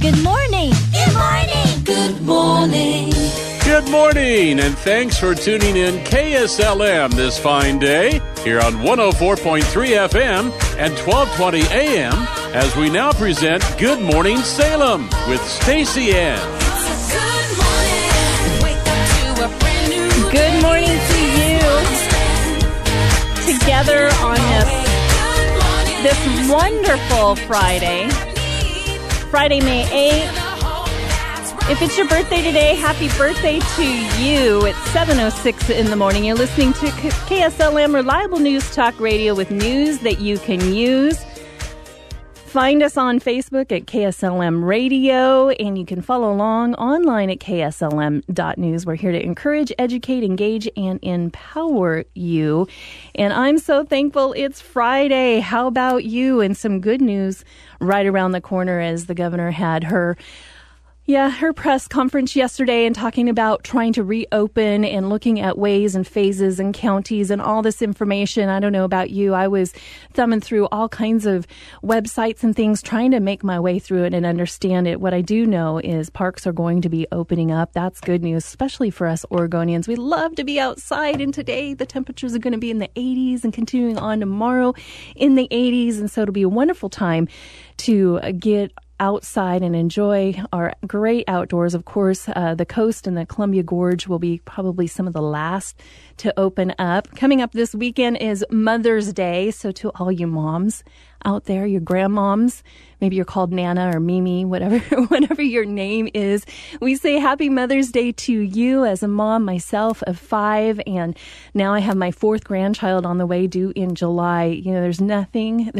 Good morning. Good morning. Good morning. Good morning, and thanks for tuning in KSLM this fine day here on 104.3 FM and 1220 AM as we now present Good Morning Salem with Stacey Ann. Good morning. Wake up to a brand new Good morning to you. Together on this wonderful Friday, May 8th. If it's your birthday today, happy birthday to you. It's 7:06 in the morning. You're listening to KSLM, reliable news talk radio with news that you can use. Find us on Facebook at KSLM Radio, and you can follow along online at kslm.news. We're here to encourage, educate, engage, and empower you. And I'm so thankful it's Friday. How about you? And some good news right around the corner as the governor had her press conference yesterday and talking about trying to reopen and looking at ways and phases and counties and all this information. I don't know about you. I was thumbing through all kinds of websites and things, trying to make my way through it and understand it. What I do know is parks are going to be opening up. That's good news, especially for us Oregonians. We love to be outside, and today the temperatures are going to be in the 80s and continuing on tomorrow in the 80s. And so it'll be a wonderful time to get outside and enjoy our great outdoors. Of course, the coast and the Columbia Gorge will be probably some of the last to open up. Coming up this weekend is Mother's Day. So to all you moms out there, your grandmoms, maybe you're called Nana or Mimi, whatever your name is, we say Happy Mother's Day to you. As a mom myself of 5, and now I have my 4th grandchild on the way, due in July. You know, there's nothing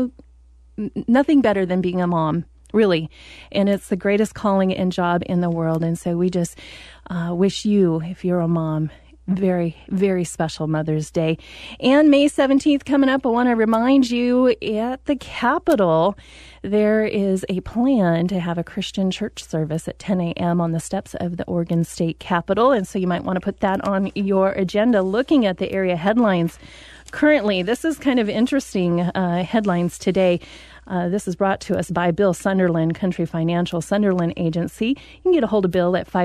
better than being a mom. Really. And it's the greatest calling and job in the world. And so we just wish you, if you're a mom, very, very special Mother's Day. And May 17th coming up, I want to remind you, at the Capitol, there is a plan to have a Christian church service at 10 a.m. on the steps of the Oregon State Capitol. And so you might want to put that on your agenda. Looking at the area headlines currently, this is kind of interesting headlines today. This is brought to us by Bill Sunderland, Country Financial Sunderland Agency. You can get a hold of Bill at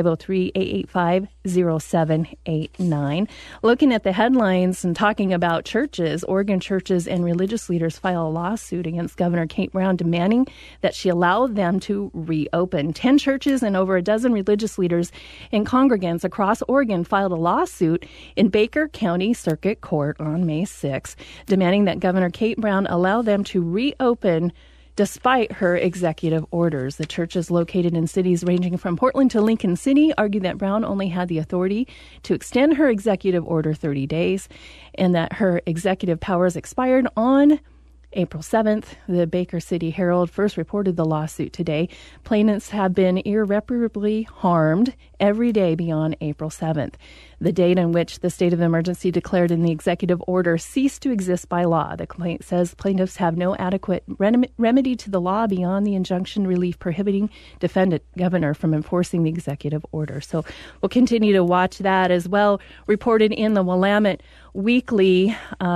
503-885-0789. Looking at the headlines and talking about churches, Oregon churches and religious leaders file a lawsuit against Governor Kate Brown demanding that she allow them to reopen. 10 churches and over a dozen religious leaders and congregants across Oregon filed a lawsuit in Baker County Circuit Court on May 6, demanding that Governor Kate Brown allow them to reopen despite her executive orders. The churches located in cities ranging from Portland to Lincoln City argue that Brown only had the authority to extend her executive order 30 days and that her executive powers expired on April 7th. The Baker City Herald first reported the lawsuit today. Plaintiffs have been irreparably harmed every day beyond April 7th, the date on which the state of emergency declared in the executive order ceased to exist by law. The complaint says plaintiffs have no adequate remedy to the law beyond the injunction relief prohibiting defendant governor from enforcing the executive order. So we'll continue to watch that as well. Reported in the Willamette Weekly,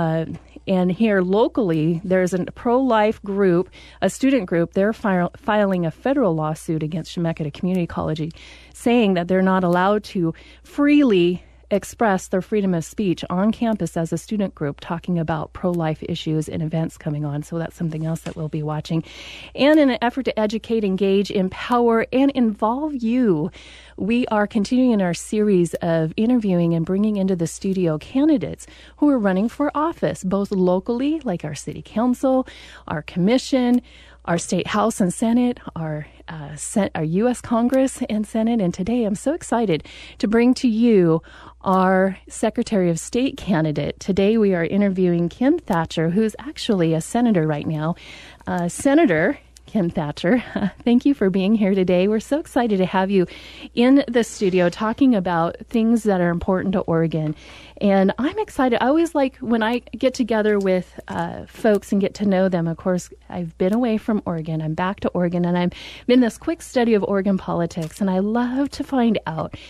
and here locally, there's a pro-life group, a student group. They're filing a federal lawsuit against Chemeketa Community College, saying that they're not allowed to freely express their freedom of speech on campus as a student group, talking about pro-life issues and events coming on. So that's something else that we'll be watching. And in an effort to educate, engage, empower, and involve you, we are continuing in our series of interviewing and bringing into the studio candidates who are running for office, both locally, like our city council, our commission, our state House and Senate, our U.S. Congress and Senate. And today I'm so excited to bring to you our Secretary of State candidate. Today we are interviewing Kim Thatcher, who's actually a senator right now. Senator Kim Thatcher, thank you for being here today. We're so excited to have you in the studio talking about things that are important to Oregon. And I'm excited. I always like when I get together with folks and get to know them. Of course, I've been away from Oregon. I'm back to Oregon, and I'm in this quick study of Oregon politics. And I love to find out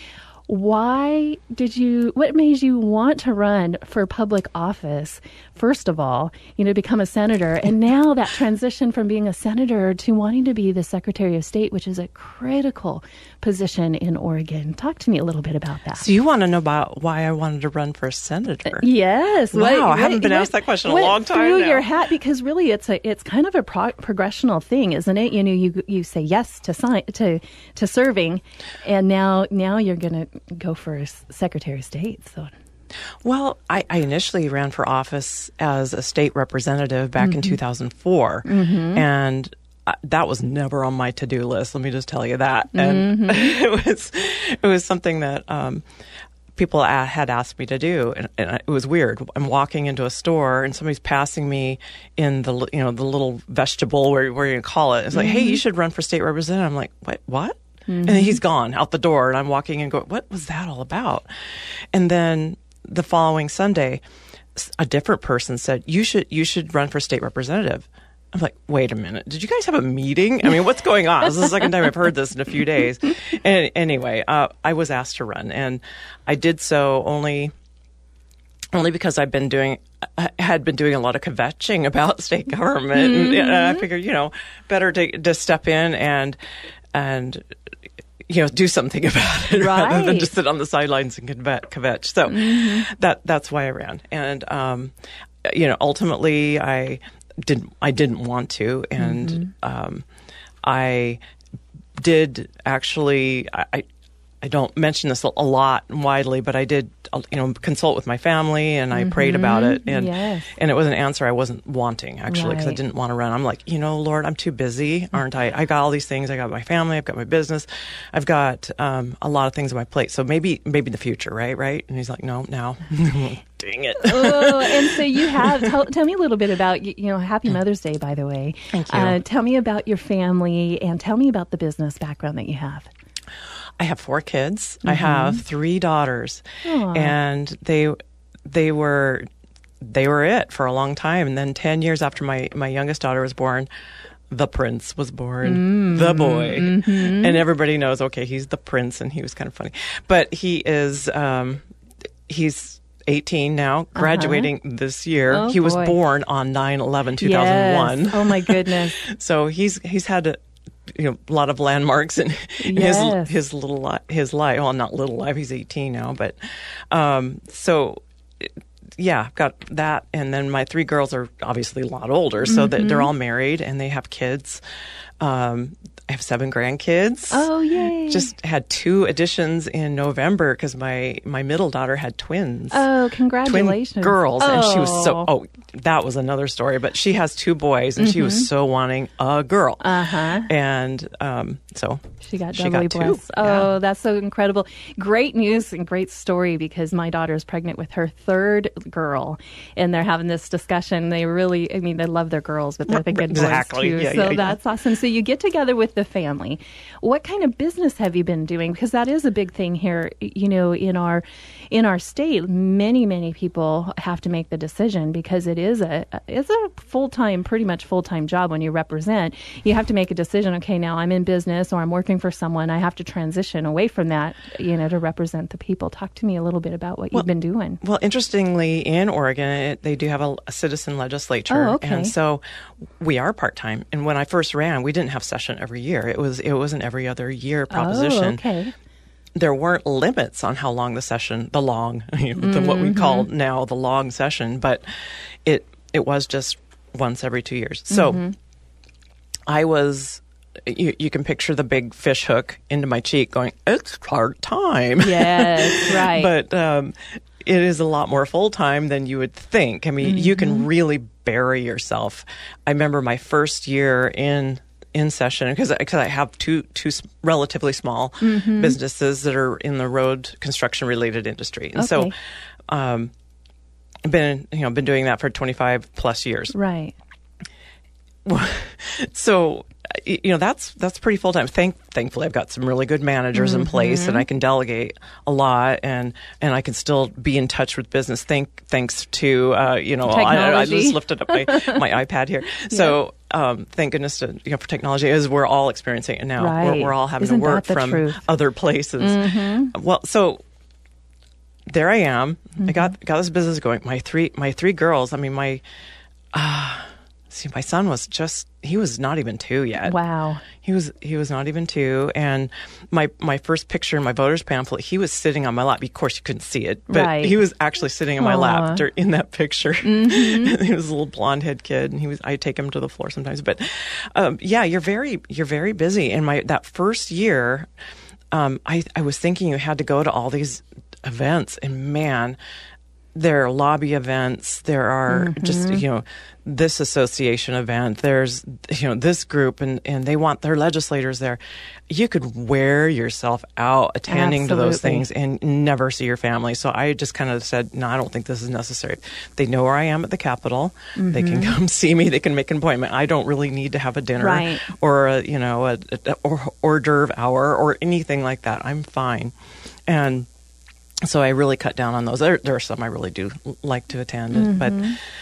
What made you want to run for public office, first of all, become a senator, and now that transition from being a senator to wanting to be the Secretary of State, which is a critical position in Oregon? Talk to me a little bit about that. So you want to know about why I wanted to run for senator? Yes. Wow, I haven't been asked that question in a long time through now. your hat, because really it's kind of a progressional thing, isn't it? You say yes to serving, and now you're going to go for a Secretary of State. So, well, I initially ran for office as a state representative back in 2004, and that was never on my to-do list. Let me just tell you that. And it was something that people had asked me to do, and it was weird. I'm walking into a store and somebody's passing me in the the little vegetable where you call it. It's like, hey, you should run for state representative. I'm like, what? And then he's gone out the door, and I'm walking and going, what was that all about? And then the following Sunday, a different person said, you should run for state representative. I'm like, wait a minute. Did you guys have a meeting? I mean, what's going on? This is the second time I've heard this in a few days. And anyway, I was asked to run, and I did so only because I had been doing a lot of kvetching about state government, and I figured, better to step in and do something about it rather than just sit on the sidelines and kvetch. So that's why I ran. And ultimately I didn't want to, and I did actually. I don't mention this a lot widely, but I did, consult with my family, and I prayed about it, and it was an answer I wasn't wanting, actually, because I didn't want to run. I'm like, Lord, I'm too busy, aren't I? I got all these things. I got my family. I've got my business. I've got a lot of things on my plate. So maybe in the future, right? And he's like, no, now. Dang it. And so you have, tell me a little bit about, Happy Mother's Day, by the way. Thank you. Tell me about your family, and tell me about the business background that you have. I have 4 kids. I have 3 daughters. Aww. And they were it for a long time. And then 10 years after my youngest daughter was born, the prince was born, the boy. And everybody knows, okay, he's the prince, and he was kind of funny. But he's 18 now, graduating this year. Oh, he was boy. born on 9/11/2001. Yes. Oh my goodness. So he's had a lot of landmarks in his little life. Well, not little life. He's 18 now, but I've got that. And then my 3 girls are obviously a lot older, so that they're all married and they have kids. I have 7 grandkids. Oh, yay. Just had 2 additions in November because my middle daughter had twins. Oh, congratulations. Twin girls. And she was that was another story. But she has 2 boys, and she was so wanting a girl. And so she got doubly blessed. 2. Oh, that's so incredible. Great news and great story, because my daughter is pregnant with her 3rd girl, and they're having this discussion. They really, they love their girls, but they're thinking boys too. Yeah, that's awesome. So you get together with the family. What kind of business have you been doing? Because that is a big thing here, in our state. Many people have to make the decision, because it's a pretty much full-time job when you represent. You have to make a decision. Okay, now I'm in business, or I'm working for someone. I have to transition away from that, to represent the people. Talk to me a little bit about what you've been doing. Well, interestingly, in Oregon, they do have a citizen legislature. Oh, okay. And so we are part-time. And when I first ran, we didn't have session every year. It was an every other year proposition. Oh, okay. There weren't limits on how long what we call now the long session, but it was just once every 2 years. So I was, you can picture the big fish hook into my cheek going, it's part-time. Yes, right. But it is a lot more full-time than you would think. You can really bury yourself. I remember my first year in session, because I have two relatively small businesses that are in the road construction related industry, and so I've been doing that for 25 plus years. Right. So that's pretty full time. Thankfully, I've got some really good managers in place, and I can delegate a lot, and I can still be in touch with business. Thanks to I just lifted up my iPad here. So thank goodness for technology, is we're all experiencing it now. Right. We're all having Isn't to work that the from truth? other places. Well, so there I am. I got this business going. My three girls. I mean, my son was he was not even 2 yet. Wow. He was not even 2, and my first picture in my voter's pamphlet, he was sitting on my lap. Of course, you couldn't see it, but Right. he was actually sitting on my lap Aw. in that picture. He was a little blonde head kid, and I take him to the floor sometimes. But you're very busy. And that first year, I was thinking you had to go to all these events, and man, there are lobby events. There are just, this association event. There's, this group, and they want their legislators there. You could wear yourself out attending to those Absolutely. things and never see your family. So I just kind of said, no, I don't think this is necessary. They know where I am at the Capitol. They can come see me. They can make an appointment. I don't really need to have a dinner Right. or a hors d'oeuvre hour or anything like that. I'm fine. And so I really cut down on those. There are some I really do like to attend, but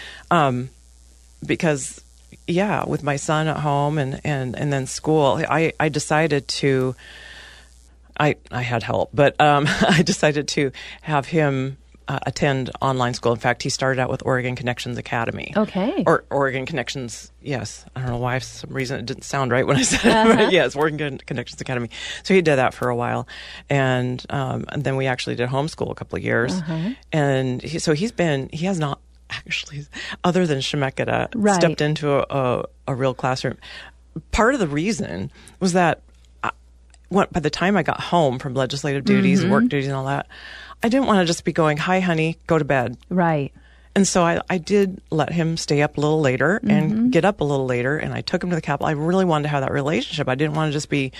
because with my son at home and then school, I decided to. I had help, but I decided to have him attend online school. In fact, he started out with Oregon Connections Academy. Okay. Or Oregon Connections, yes. I don't know why, for some reason it didn't sound right when I said it, but yes, Oregon Connections Academy. So he did that for a while. And then we actually did homeschool a couple of years. And he has not actually, other than Chemeketa, Right. stepped into a real classroom. Part of the reason was that by the time I got home from legislative duties, work duties and all that, I didn't want to just be going, hi, honey, go to bed. Right. And so I did let him stay up a little later and get up a little later, and I took him to the Capitol. I really wanted to have that relationship. I didn't want to just be,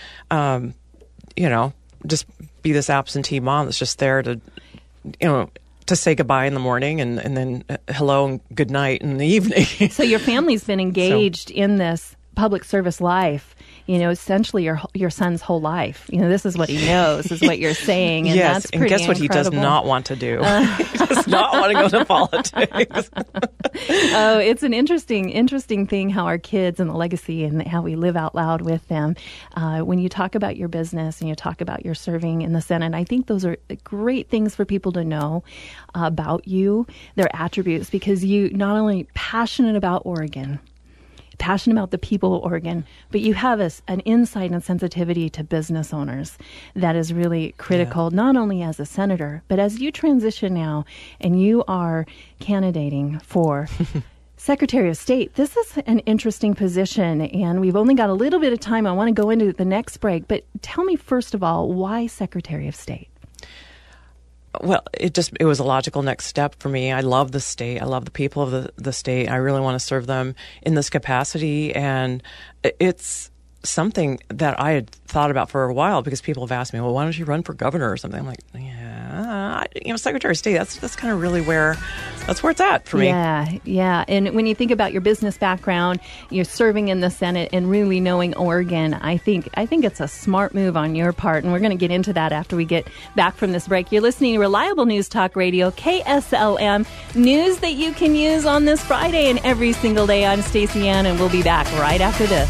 just be this absentee mom that's just there to, to say goodbye in the morning and then hello and good night in the evening. So your family's been engaged in this public service life, essentially your son's whole life. This is what he knows, is what you're saying. And yes, that's pretty and guess what incredible. he does not want to do? He does not want to go to politics. Oh, it's an interesting thing how our kids and the legacy and how we live out loud with them. When you talk about your business and you talk about your serving in the Senate, I think those are great things for people to know about you, their attributes, because you not only passionate about Oregon, passionate about the people of Oregon, but you have an insight and sensitivity to business owners that is really critical, not only as a senator, but as you transition now and you are candidating for Secretary of State. This is an interesting position, and we've only got a little bit of time. I want to go into the next break, but tell me first of all, why Secretary of State? Well, it was a logical next step for me. I love the state. I love the people of the state. I really want to serve them in this capacity. And it's something that I had thought about for a while because people have asked me, well, why don't you run for governor or something? I'm like, Secretary of State, that's kind of really that's where it's at for me. Yeah. And when you think about your business background, you're serving in the Senate and really knowing Oregon, I think it's a smart move on your part. And we're going to get into that after we get back from this break. You're listening to Reliable News Talk Radio, KSLM, news that you can use on this Friday and every single day. I'm Stacey Ann, and we'll be back right after this.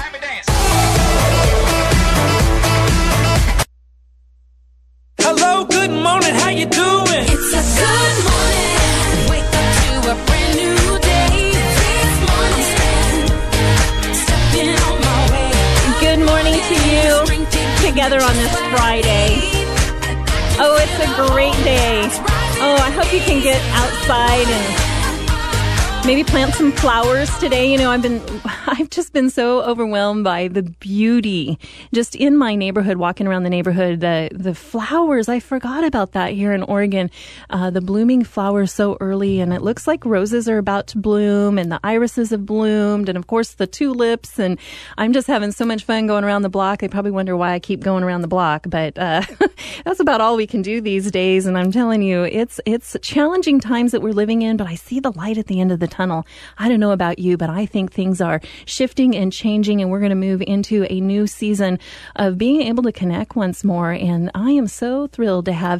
Hello, good morning, how you doing? It's a good morning. Wake up to a brand new day. This morning, stepping on my way. Good morning to you, together on this Friday. Oh, it's a great day. Oh, I hope you can get outside and maybe plant some flowers today. I've just been so overwhelmed by the beauty just in my neighborhood, walking around the neighborhood, the flowers. I forgot about that here in Oregon. The blooming flowers so early, and it looks like roses are about to bloom and the irises have bloomed, and of course the tulips, and I'm just having so much fun going around the block. They probably wonder why I keep going around the block, but that's about all we can do these days. And I'm telling you, it's challenging times that we're living in, but I see the light at the end of the tunnel. I don't know about you, but I think things are shifting and changing, and we're going to move into a new season of being able to connect once more. And I am so thrilled to have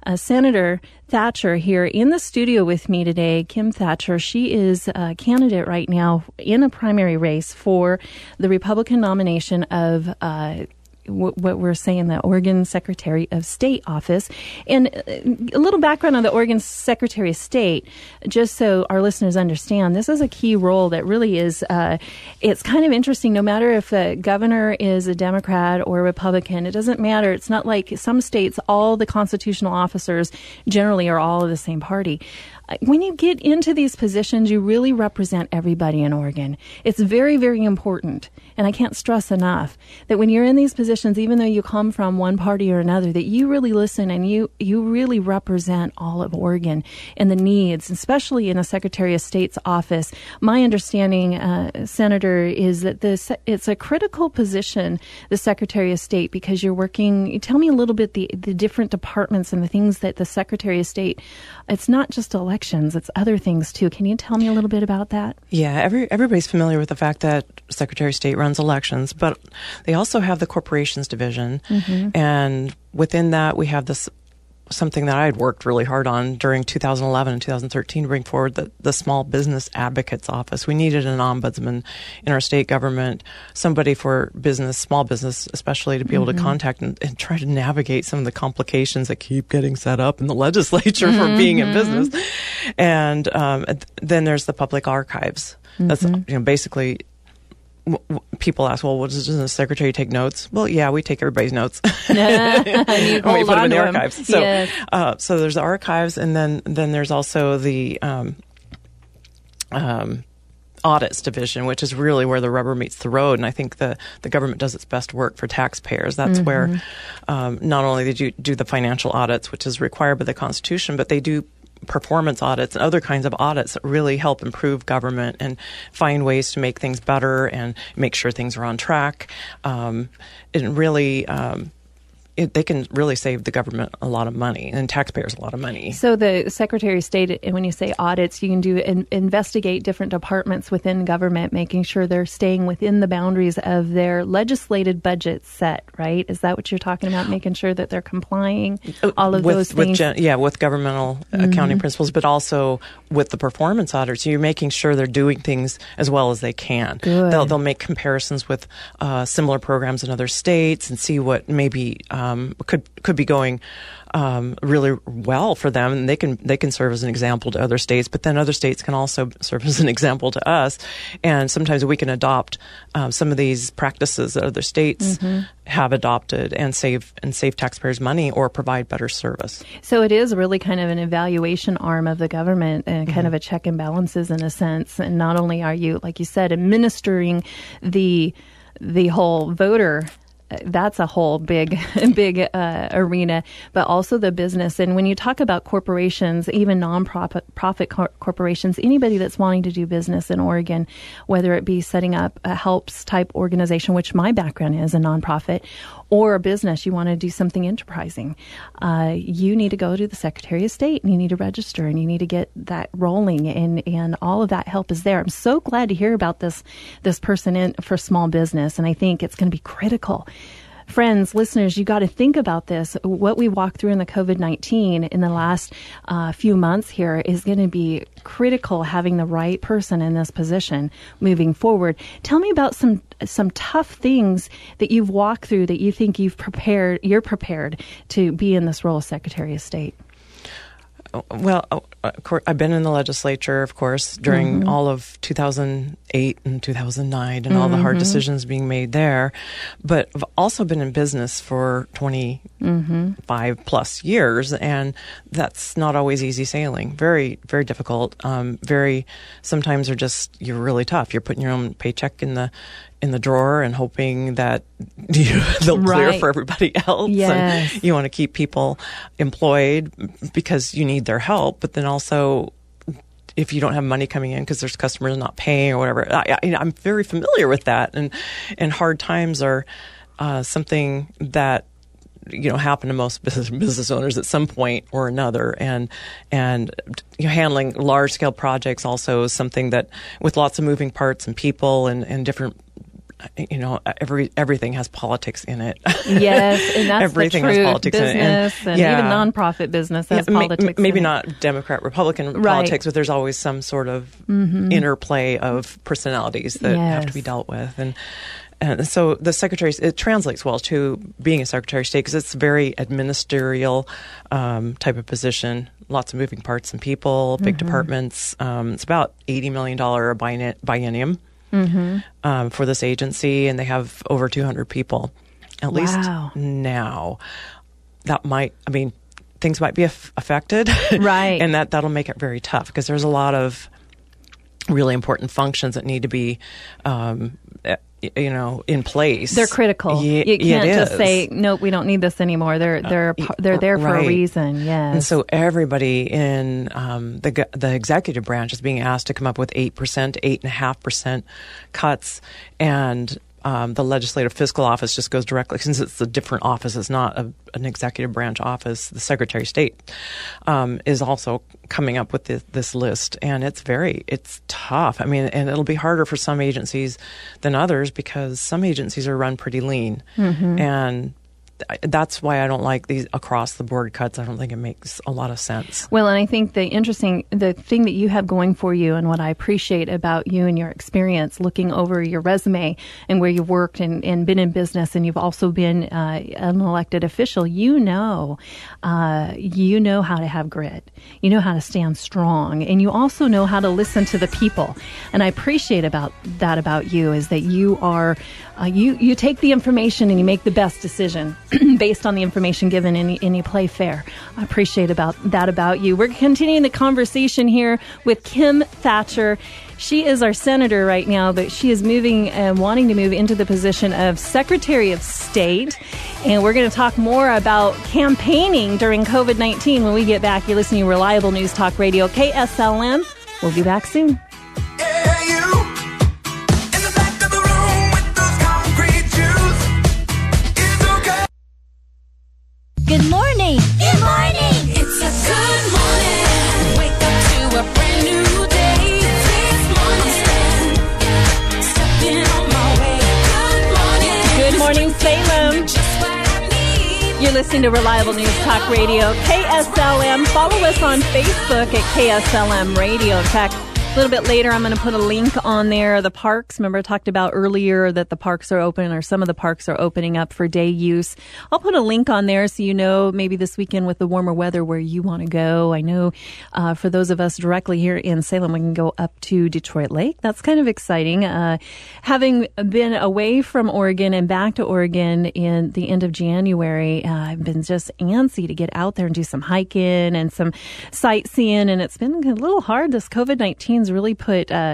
Senator Thatcher here in the studio with me today, Kim Thatcher. She is a candidate right now in a primary race for the Republican nomination of what we're saying, the Oregon Secretary of State office. And a little background on the Oregon Secretary of State, just so our listeners understand, this is a key role that really is, it's kind of interesting. No matter if the governor is a Democrat or a Republican, it doesn't matter. It's not like some states, all the constitutional officers generally are all of the same party. When you get into these positions, you really represent everybody in Oregon. It's very, very important. And I can't stress enough that when you're in these positions, even though you come from one party or another, that you really listen and you really represent all of Oregon and the needs, especially in a Secretary of State's office. My understanding, Senator, is that it's a critical position, the Secretary of State, because you're working. Tell me a little bit the different departments and the things that the Secretary of State, it's not just elections, it's other things too. Can you tell me a little bit about that? Yeah, everybody's familiar with the fact that Secretary of State runs elections, but they also have the corporations division. And within that, we have this something that I had worked really hard on during 2011 and 2013 to bring forward the Small Business Advocates Office. We needed an ombudsman in our state government, somebody for business, small business especially, to be able to contact and try to navigate some of the complications that keep getting set up in the legislature for being in business. And then there's the public archives. That's basically. People ask, well, doesn't the secretary take notes? Well, yeah, we take everybody's notes. And we put them in the archives. So, so there's the archives, and then there's also the audits division, which is really where the rubber meets the road. And I think the government does its best work for taxpayers. That's where not only do you do the financial audits, which is required by the Constitution, but they do performance audits and other kinds of audits that really help improve government and find ways to make things better and make sure things are on track. They can really save the government a lot of money and taxpayers a lot of money. So the Secretary of State, when you say audits, you can do investigate different departments within government, making sure they're staying within the boundaries of their legislated budget set, right? Is that what you're talking about? Making sure that they're complying, all of those things? With governmental accounting principles, but also with the performance audits. You're making sure they're doing things as well as they can. Good. They'll make comparisons with similar programs in other states and see what maybe could be going really well for them, and they can serve as an example to other states. But then other states can also serve as an example to us, and sometimes we can adopt some of these practices that other states have adopted and save taxpayers money or provide better service. So it is really kind of an evaluation arm of the government and kind of a check and balances in a sense. And not only are you, like you said, administering the whole voter. That's a whole big arena, but also the business. And when you talk about corporations, even non-profit corporations, anybody that's wanting to do business in Oregon, whether it be setting up a helps type organization, which my background is a nonprofit, or a business, you want to do something enterprising, you need to go to the Secretary of State and you need to register and you need to get that rolling, and all of that help is there. I'm so glad to hear about this person in for small business, and I think it's going to be critical. Friends, listeners, you got to think about this. What we walked through in the COVID-19 in the last few months here is going to be critical, having the right person in this position moving forward. Tell me about some tough things that you've walked through that you think you're prepared to be in this role as Secretary of State. Well, of course, I've been in the legislature, of course, during all of 2008 and 2009 and all the hard decisions being made there. But I've also been in business for 25 plus years, and that's not always easy sailing. Very, very difficult. Sometimes you're really tough. You're putting your own paycheck in the drawer and hoping that they'll clear for everybody else. Yes. And you want to keep people employed because you need their help. But then also, if you don't have money coming in because there's customers not paying or whatever, I'm very familiar with that. And hard times are something that happen to most business owners at some point or another, and handling large scale projects also is something that, with lots of moving parts and people and different everything has politics in it. Yes, and that's everything the truth. has politics in it. Business and even nonprofit business has politics. Maybe in it. not Democrat, Republican Right. politics, but there's always some sort of interplay of personalities that have to be Yes. dealt with. And so the secretary, it translates well to being a secretary of state because it's a very administerial type of position. Lots of moving parts and people, big departments. It's about $80 million biennium for this agency, and they have over 200 people, at least Wow. now. Things might be affected. Right. And that'll make it very tough because there's a lot of really important functions that need to be in place. They're critical. You can't just say, nope, we don't need this anymore. They're there for a right. reason. Yes. And so everybody in the executive branch is being asked to come up with 8%, 8.5% cuts, and the legislative fiscal office just goes directly, since it's a different office, it's not an executive branch office. The Secretary of State is also coming up with this list, and it's tough. And it'll be harder for some agencies than others because some agencies are run pretty lean, and that's why I don't like these across the board cuts. I don't think it makes a lot of sense. Well, and I think the thing that you have going for you, and what I appreciate about you and your experience looking over your resume and where you've worked and been in business, and you've also been an elected official, you know how to have grit. You know how to stand strong, and you also know how to listen to the people. And I appreciate about you is that you are you take the information and you make the best decision based on the information given, and you play fair. I appreciate that about you. We're continuing the conversation here with Kim Thatcher. She is our senator right now, but she is moving and wanting to move into the position of Secretary of State. And we're going to talk more about campaigning during COVID-19 when we get back. You're listening to Reliable News Talk Radio, KSLM. We'll be back soon. Hey, you in the back of the room with those concrete shoes. It's okay. Good morning. Good morning. It's a good morning. Wake up to a brand new day. This morning, stepping on my way. Good morning. Good morning, Salem. Just what I need. You're listening to Reliable News Talk Radio, KSLM. Follow us on Facebook at KSLM Radio. In fact, a little bit later, I'm going to put a link on there. The parks, remember I talked about earlier that the parks are open, or some of the parks are opening up for day use. I'll put a link on there so you know maybe this weekend with the warmer weather where you want to go. I know for those of us directly here in Salem, we can go up to Detroit Lake. That's kind of exciting. Having been away from Oregon and back to Oregon in the end of January, I've been just antsy to get out there and do some hiking and some sightseeing, and it's been a little hard. This COVID-19 really put a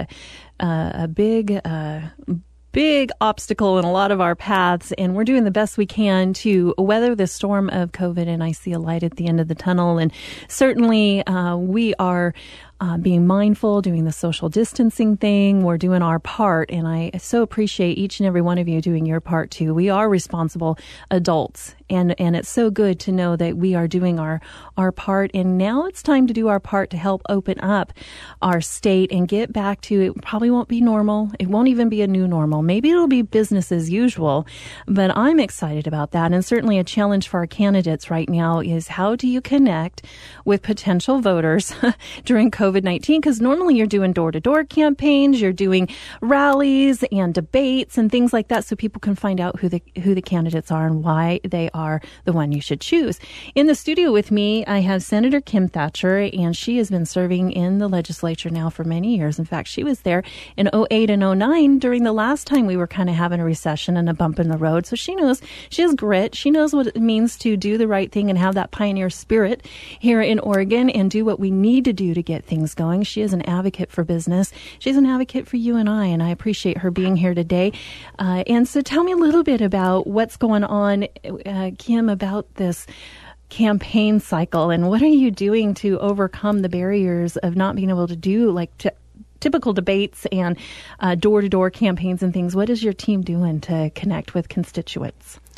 big obstacle in a lot of our paths, and we're doing the best we can to weather the storm of COVID, and I see a light at the end of the tunnel. And certainly we are being mindful, doing the social distancing thing. We're doing our part, and I so appreciate each and every one of you doing your part too. We are responsible adults, and it's so good to know that we are doing our part. And now it's time to do our part to help open up our state and get back to, it probably won't be normal. It won't even be a new normal. Maybe it'll be business as usual, but I'm excited about that. And certainly a challenge for our candidates right now is, how do you connect with potential voters during COVID-19? Because normally you're doing door-to-door campaigns, you're doing rallies and debates and things like that, so people can find out who the candidates are and why they are the one you should choose. In the studio with me, I have Senator Kim Thatcher, and she has been serving in the legislature now for many years. In fact, she was there in 2008 and 2009 during the last time we were kind of having a recession and a bump in the road. So she has grit. She knows what it means to do the right thing and have that pioneer spirit here in Oregon and do what we need to do to get things going. She is an advocate for business. She's an advocate for you and I appreciate her being here today. And so tell me a little bit about what's going on, Kim, about this campaign cycle, and what are you doing to overcome the barriers of not being able to do typical debates and door-to-door campaigns and things? What is your team doing to connect with constituents?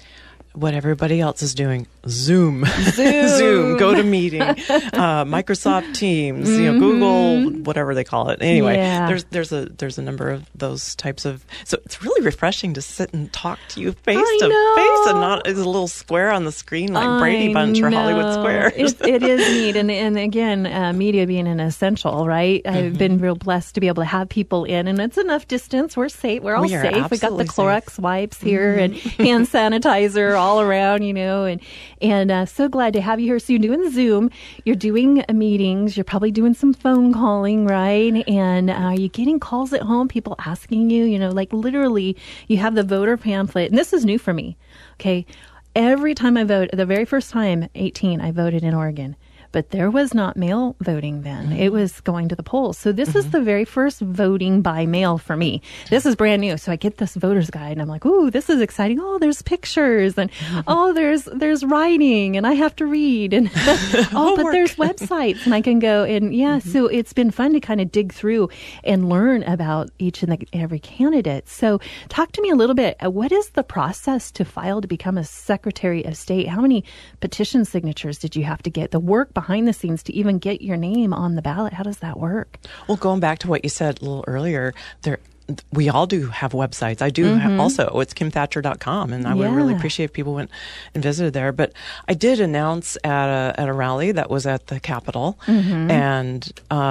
what everybody else is doing. Zoom. Zoom. Go to meeting. Microsoft Teams. Google, whatever they call it. Anyway, Yeah. there's a number of those types of. So it's really refreshing to sit and talk to you face I to know. face, and not as a little square on the screen like Brady Bunch or Hollywood Square. It is neat. And again, media being an essential, right? I've been real blessed to be able to have people in, and it's enough distance. We're safe. We're all We are safe. We got the absolutely Clorox wipes here and hand sanitizer all around, and so glad to have you here. So you're doing Zoom, you're doing meetings, you're probably doing some phone calling, right? And are you getting calls at home, people asking you, like literally you have the voter pamphlet, and this is new for me, okay? Every time I vote, the very first time, 18, I voted in Oregon. But there was not mail voting then. It was going to the polls. So this is the very first voting by mail for me. This is brand new. So I get this voter's guide and I'm like, ooh, this is exciting. Oh, there's pictures and there's writing and I have to read and but there's websites and I can go and so it's been fun to kind of dig through and learn about each and every candidate. So talk to me a little bit. What is the process to file to become a Secretary of State? How many petition signatures did you have to get? The work behind the scenes to even get your name on the ballot. How does that work? Well, going back to what you said a little earlier, we all do have websites. I do also. It's KimThatcher.com, and I would really appreciate if people went and visited there. But I did announce at a rally that was at the Capitol, and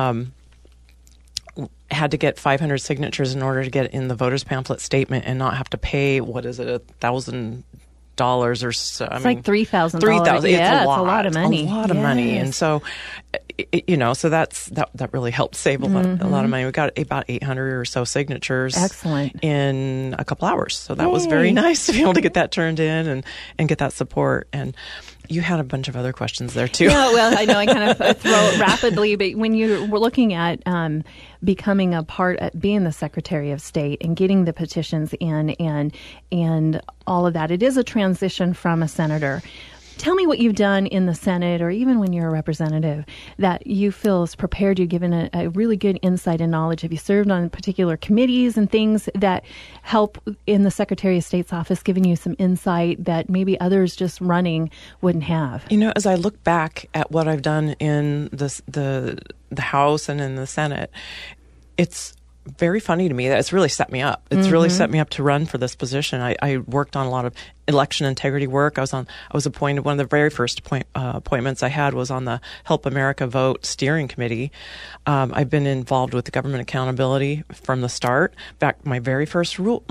had to get 500 signatures in order to get in the voters pamphlet statement and not have to pay, what is it, $1,000 or so. It's like $3,000. $3,000. Yeah, it's a lot of money. A lot of money. And so, so that really helped save a lot of money. We got about 800 or so signatures. Excellent. In a couple hours. So that was Yay. very nice to be able to get that turned in and get that support. And you had a bunch of other questions there too. Yeah, well, I know I kind of throw it rapidly, but when we're looking at becoming being the Secretary of State and getting the petitions in and all of that, it is a transition from a senator. Tell me what you've done in the Senate or even when you're a representative that you feel has prepared you, given a really good insight and knowledge. Have you served on particular committees and things that help in the Secretary of State's office, giving you some insight that maybe others just running wouldn't have? As I look back at what I've done in the House and in the Senate, it's very funny to me that it's really set me up. It's really set me up to run for this position. I worked on a lot of election integrity work. I was appointed. One of the very first appointments I had was on the Help America Vote Steering Committee. I've been involved with the government accountability from the start. In fact, my very first bill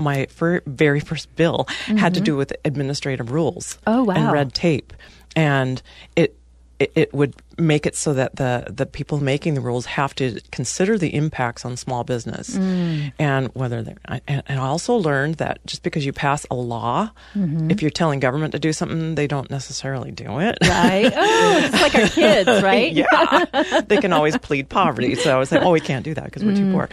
had to do with administrative rules. Oh, wow. And red tape, and it would make it so that the people making the rules have to consider the impacts on small business, and whether and I also learned that just because you pass a law, if you're telling government to do something, they don't necessarily do it. Right? Oh, it's like our kids, right? Yeah, they can always plead poverty. So I was like, we can't do that because we're too poor.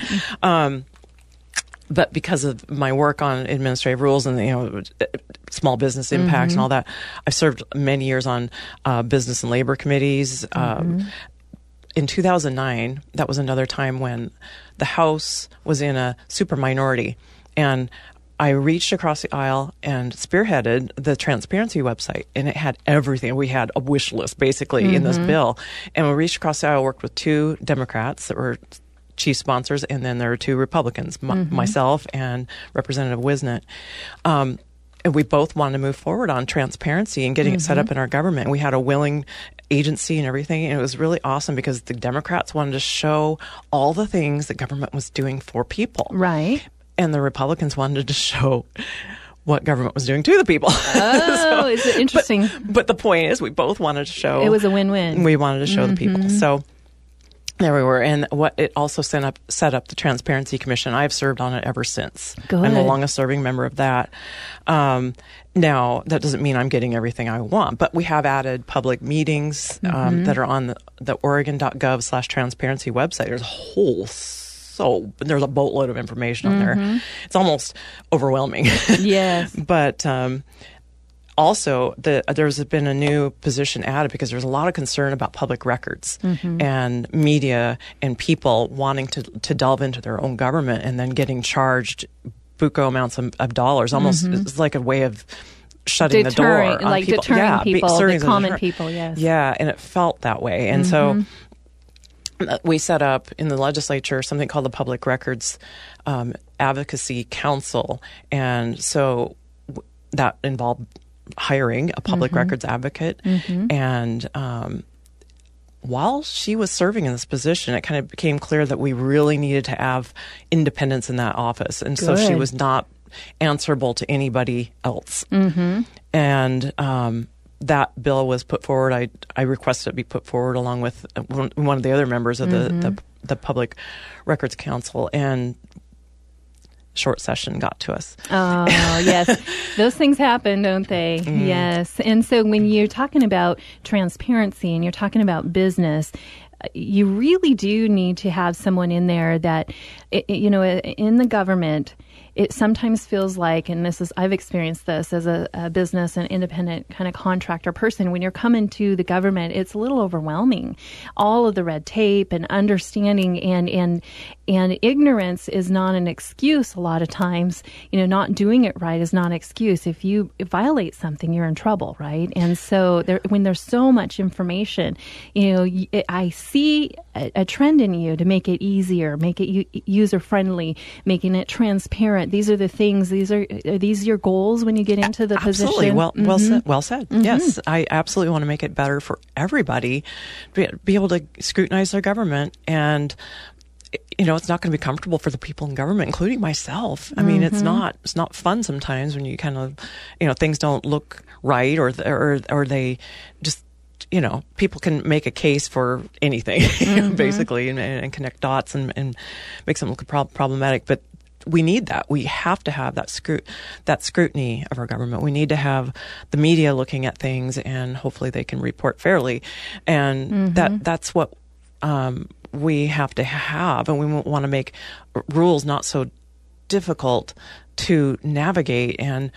But because of my work on administrative rules and small business impacts and all that, I've served many years on business and labor committees. In 2009, that was another time when the House was in a super minority, and I reached across the aisle and spearheaded the transparency website, and it had everything. We had a wish list basically in this bill, and we reached across the aisle, worked with 2 Democrats that were chief sponsors, and then there were 2 Republicans, myself and Representative Wisnett. And we both wanted to move forward on transparency and getting it set up in our government. We had a willing agency and everything, and it was really awesome because the Democrats wanted to show all the things that government was doing for people. Right. And the Republicans wanted to show what government was doing to the people. Oh, is it interesting? But the point is, we both wanted to show. It was a win-win. We wanted to show the people. So there we were. And what it also set up the Transparency Commission. I've served on it ever since. Good. I'm the longest serving member of that. Now, that doesn't mean I'm getting everything I want, but we have added public meetings that are on the Oregon.gov/transparency website. There's a boatload of information on there. It's almost overwhelming. Yes. But also, there's been a new position added because there's a lot of concern about public records and media and people wanting to delve into their own government and then getting charged buku amounts of dollars. Almost it's like a way of shutting the door Deterring, on like people. deterring people, the serving as a common deterrent. people, yes. Yeah, and it felt that way. And so we set up in the legislature something called the Public Records Advocacy Council. And so that involved hiring a public records advocate. And while she was serving in this position, it kind of became clear that we really needed to have independence in that office. And so she Good. was not answerable to anybody else. And that bill was put forward. I requested it be put forward along with one of the other members of the Public Records Council, and short session got to us. Oh, yes. Those things happen, don't they? Yes. And so when you're talking about transparency and you're talking about business, you really do need to have someone in there that, you know, in the government, it sometimes feels like, and I've experienced this as a business and independent kind of contractor person, when you're coming to the government, it's a little overwhelming. All of the red tape and understanding and ignorance is not an excuse a lot of times. You know, not doing it right is not an excuse. If you violate something, you're in trouble, right? And so when there's so much information, you know, I see a trend in you to make it easier, make it user-friendly, making it transparent. These are the things. Are these your goals when you get into the Absolutely. position? Well said. Yes, I absolutely want to make it better for everybody, be able to scrutinize their government. And, you know, it's not going to be comfortable for the people in government, including myself. I mean, it's not fun sometimes when you kind of, you know, things don't look right, or they just, you know, people can make a case for anything, basically, and connect dots and make something look problematic. But we need that. We have to have that scrutiny of our government. We need to have the media looking at things, and hopefully they can report fairly. And that's what we have to have. And we want to make rules not so difficult to navigate. And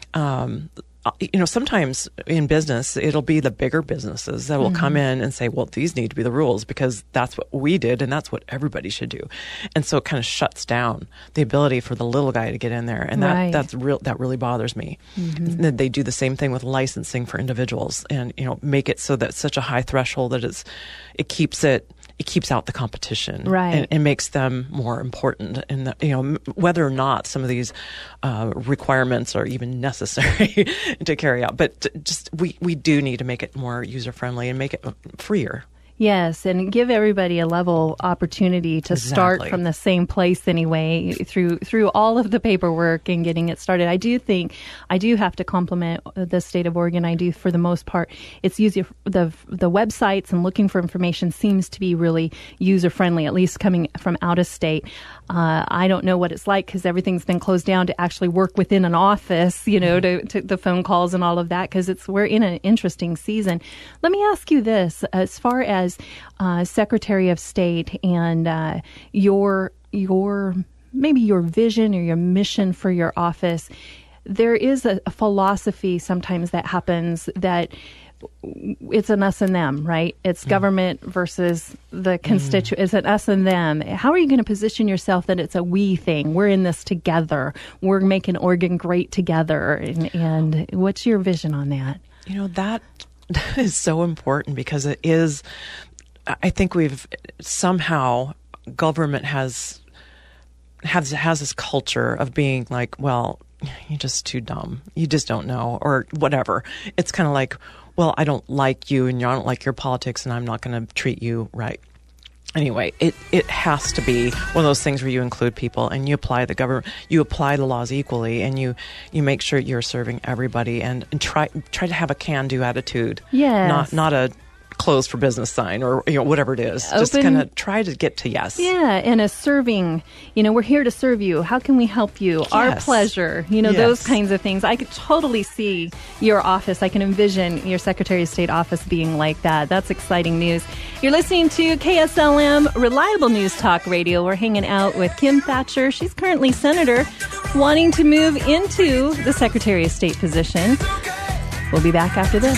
you know, sometimes in business, it'll be the bigger businesses that will come in and say, well, these need to be the rules because that's what we did and that's what everybody should do. And so it kind of shuts down the ability for the little guy to get in there. And that really bothers me. They do the same thing with licensing for individuals, and, you know, make it so that it's such a high threshold that it keeps out the competition, right, and makes them more important. And, you know, whether or not some of these requirements are even necessary to carry out, but just we do need to make it more user friendly and make it freer. Yes, and give everybody a level opportunity to start from the same place anyway, through all of the paperwork and getting it started. I do have to compliment the state of Oregon. I do, for the most part. It's easier. The websites and looking for information seems to be really user friendly, at least coming from out of state. I don't know what it's like because everything's been closed down to actually work within an office, you know, to the phone calls and all of that, because we're in an interesting season. Let me ask you this, as far as Secretary of State and your maybe your vision or your mission for your office, there is a philosophy sometimes that happens that it's an us and them, right? It's government versus the constituent. It's an us and them. How are you going to position yourself that it's a we thing? We're in this together. We're making Oregon great together. And what's your vision on that? You know, that is so important because it is, I think we've somehow, government has this culture of being like, well, you're just too dumb. You just don't know, or whatever. It's kind of like, well, I don't like you and I don't like your politics and I'm not going to treat you right. Anyway, it has to be one of those things where you include people and you apply the laws equally, and you make sure you're serving everybody and try to have a can-do attitude. Yes. Not a closed for business sign or, you know, whatever it is. Just kind of try to get to yes. Yeah, and a serving, you know, we're here to serve you. How can we help you? Yes. Our pleasure. You know, those kinds of things. I could totally see your office. I can envision your Secretary of State office being like that. That's exciting news. You're listening to KSLM Reliable News Talk Radio. We're hanging out with Kim Thatcher. She's currently senator, wanting to move into the Secretary of State position. We'll be back after this.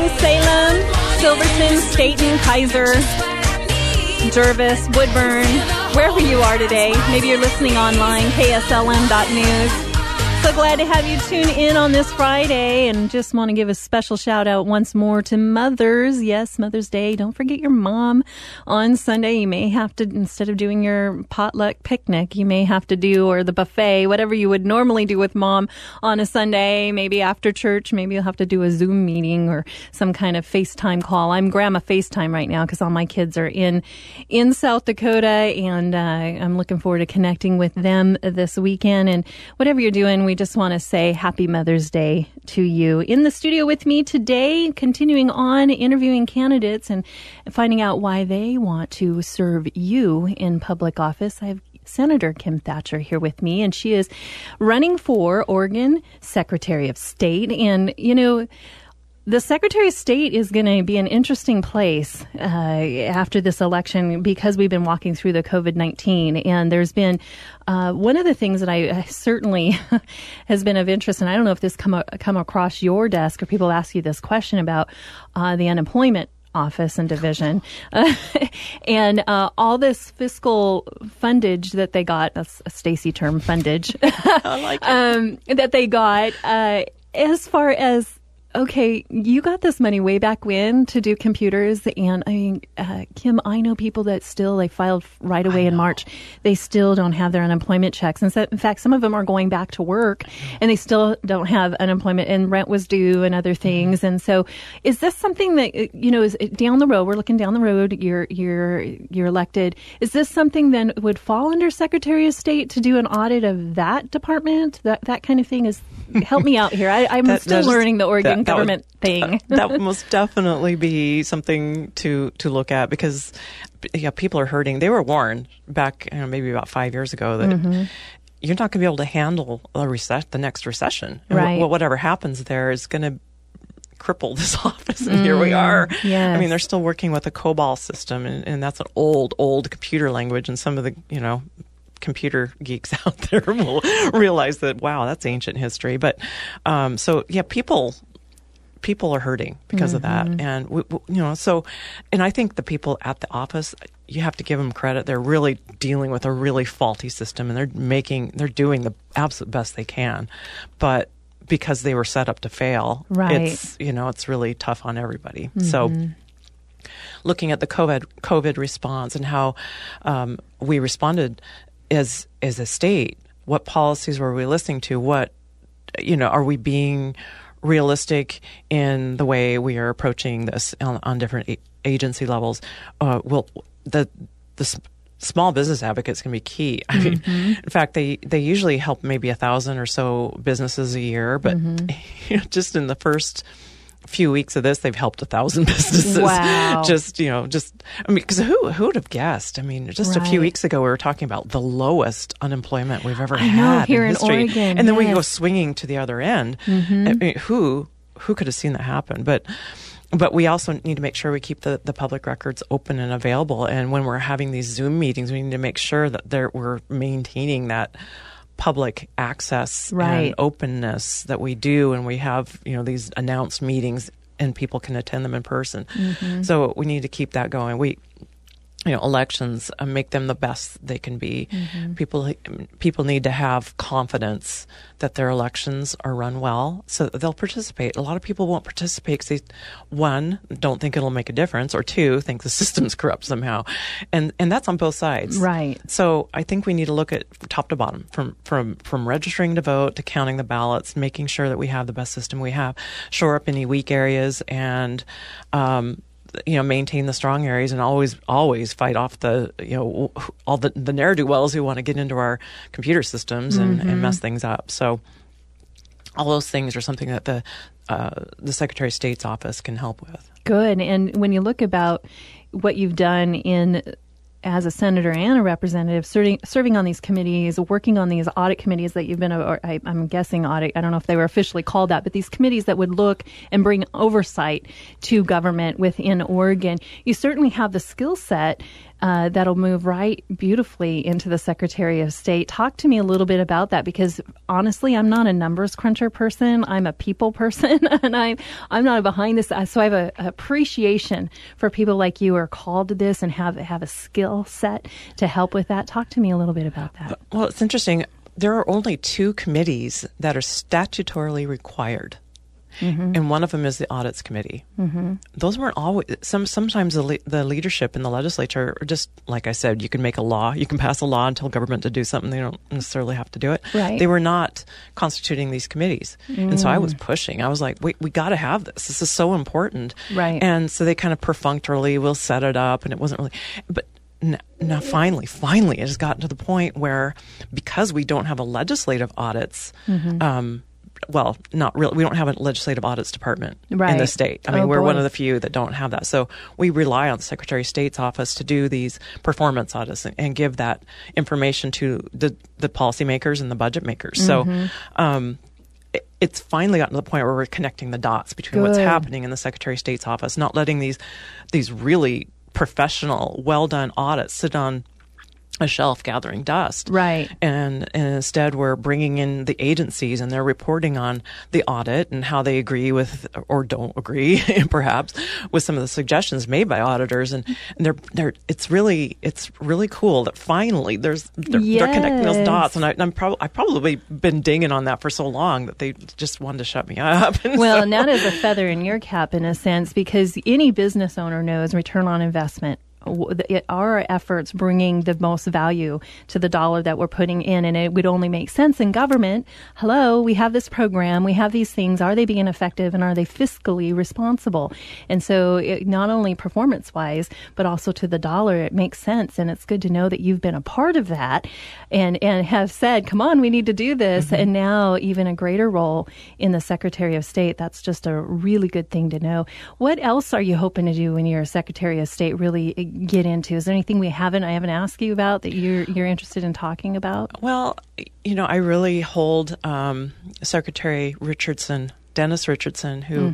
Salem, Silverton, Staten, Kaiser, Jervis, Woodburn, wherever you are today. Maybe you're listening online, kslm.news. So glad to have you tune in on this Friday, and just want to give a special shout out once more to mothers. Yes, Mother's Day. Don't forget your mom on Sunday. You may have to, instead of doing your potluck picnic, you may have to do, or the buffet, whatever you would normally do with mom on a Sunday, maybe after church. Maybe you'll have to do a Zoom meeting or some kind of FaceTime call. I'm Grandma FaceTime right now because all my kids are in South Dakota, and I'm looking forward to connecting with them this weekend. And whatever you're doing, we just want to say Happy Mother's Day to you. In the studio with me today, continuing on interviewing candidates and finding out why they want to serve you in public office, I have Senator Kim Thatcher here with me, and she is running for Oregon Secretary of State. And, you know, the Secretary of State is going to be an interesting place after this election because we've been walking through the COVID-19. And there's been one of the things that I certainly has been of interest, and I don't know if this come across your desk or people ask you this question about the unemployment office and division and all this fiscal fundage that they got, that's a Stacey term, fundage, I like it. that they got as far as, okay, you got this money way back when to do computers, and I mean, Kim, I know people that still, they filed right away in March. They still don't have their unemployment checks. And so, in fact, some of them are going back to work and they still don't have unemployment, and rent was due and other things. And so is this something that, you know, is down the road, we're looking down the road, you're elected. Is this something then would fall under Secretary of State to do an audit of that department? That kind of thing is, help me out here. I'm still learning the Oregon government thing. That would most definitely be something to look at, because people are hurting. They were warned back maybe about 5 years ago that you're not going to be able to handle the next recession. And right. Whatever happens there is going to cripple this office, and here we are. Yes. I mean, they're still working with a COBOL system, and that's an old computer language, and some of the, computer geeks out there will realize that, wow, that's ancient history. But people are hurting because of that. And and I think the people at the office, you have to give them credit. They're really dealing with a really faulty system, and they're doing the absolute best they can. But because they were set up to fail, right. It's really tough on everybody. So looking at the COVID response and how we responded as a state, what policies were we listening to? What, are we being realistic in the way we are approaching this on different agency levels? The small business advocates can be key. I mean, in fact, they usually help maybe 1,000 or so businesses a year, but just in the first few weeks of this, they've helped 1,000 businesses. Wow. Because who would have guessed? I mean, just a few weeks ago, we were talking about the lowest unemployment we've ever had here in history. Oregon, and then we go swinging to the other end. I mean, who could have seen that happen? But we also need to make sure we keep the public records open and available. And when we're having these Zoom meetings, we need to make sure that we're maintaining that public access and openness that we do, and we have these announced meetings and people can attend them in person. So we need to keep that going. Elections, make them the best they can be. People need to have confidence that their elections are run well, so that they'll participate. A lot of people won't participate because they, one, don't think it'll make a difference, or two, think the system's corrupt somehow, and that's on both sides. Right. So I think we need to look at top to bottom, from registering to vote to counting the ballots, making sure that we have the best system we have, shore up any weak areas, and maintain the strong areas, and always fight off the all the ne'er-do-wells who want to get into our computer systems and mess things up. So all those things are something that the Secretary of State's office can help with. Good. And when you look about what you've done as a senator and a representative, serving on these committees, working on these audit committees that you've been, I'm guessing audit, I don't know if they were officially called that, but these committees that would look and bring oversight to government within Oregon, you certainly have the skill set that'll move right beautifully into the Secretary of State. Talk to me a little bit about that, because honestly, I'm not a numbers cruncher person. I'm a people person, and I'm not behind this. So I have a appreciation for people like you who are called to this and have a skill set to help with that. Talk to me a little bit about that. Well, it's interesting. There are only 2 committees that are statutorily required. And one of them is the Audits Committee. Those weren't always. Sometimes the leadership in the legislature are just, like I said, you can make a law, you can pass a law and tell government to do something. They don't necessarily have to do it. Right. They were not constituting these committees, and so I was pushing. I was like, "Wait, we got to have this. This is so important." Right. And so they kind of perfunctorily will set it up, and it wasn't really, but. Now, finally, it has gotten to the point where, because we don't have a legislative audits, well, not really. We don't have a legislative audits department in Right. the state. I mean, Oh, we're one boy. of the few that don't have that. So we rely on the Secretary of State's office to do these performance audits and give that information to the policymakers and the budget makers. So it's finally gotten to the point where we're connecting the dots between what's Good. happening in the Secretary of State's office, not letting these really professional, well-done audits sit on a shelf gathering dust. Right. And instead we're bringing in the agencies, and they're reporting on the audit and how they agree with or don't agree perhaps with some of the suggestions made by auditors. And they're it's really cool that finally they're connecting those dots. And I've probably been dinging on that for so long that they just wanted to shut me up. And Well, so- and that is a feather in your cap in a sense, because any business owner knows return on investment. Our efforts bringing the most value to the dollar that we're putting in, and it would only make sense in government. Hello, we have this program, we have these things. Are they being effective, and are they fiscally responsible? And so, not only performance-wise, but also to the dollar, it makes sense. And it's good to know that you've been a part of that, and have said, "Come on, we need to do this." And now, even a greater role in the Secretary of State. That's just a really good thing to know. What else are you hoping to do when you're a Secretary of State? Really get into? Is there anything I haven't asked you about that you're interested in talking about? Well, I really hold Secretary Dennis Richardson, who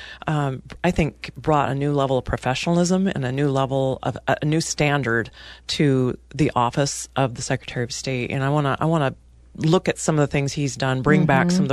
I think brought a new level of professionalism and a new standard to the office of the Secretary of State. And I want to look at some of the things he's done, bring back some of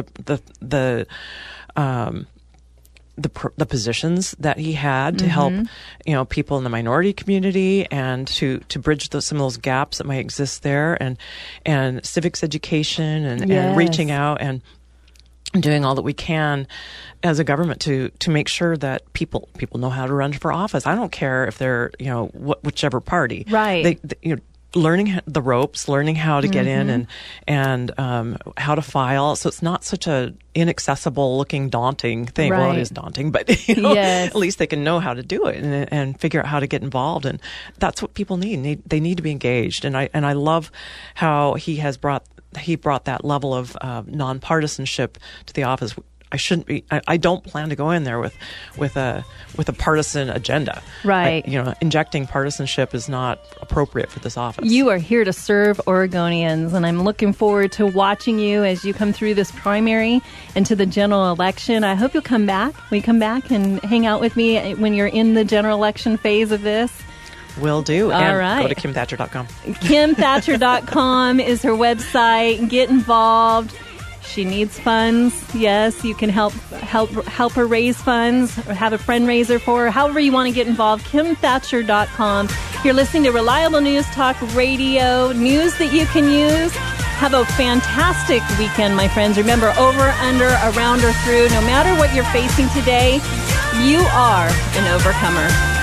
the positions that he had to help, people in the minority community, and to bridge some of those gaps that might exist there, and civics education, and Yes. reaching out and doing all that we can as a government to make sure that people know how to run for office. I don't care if they're whichever party, Right. They learning the ropes, learning how to get in and how to file. So it's not such a inaccessible looking daunting thing. Well, Right. it is daunting, but Yes. at least they can know how to do it and figure out how to get involved. And that's what people need. They need to be engaged. And I love how he brought that level of nonpartisanship to the office. I don't plan to go in there with a partisan agenda. Right. Injecting partisanship is not appropriate for this office. You are here to serve Oregonians, and I'm looking forward to watching you as you come through this primary and to the general election. I hope you'll come back. Will you come back and hang out with me when you're in the general election phase of this? Will do. All And right. go to KimThatcher.com. KimThatcher.com is her website. Get involved. She needs funds. Yes, you can help her raise funds, or have a fundraiser for her. However you want to get involved, KimThatcher.com. You're listening to Reliable News Talk Radio, news that you can use. Have a fantastic weekend, my friends. Remember, over, under, around, or through, no matter what you're facing today, you are an overcomer.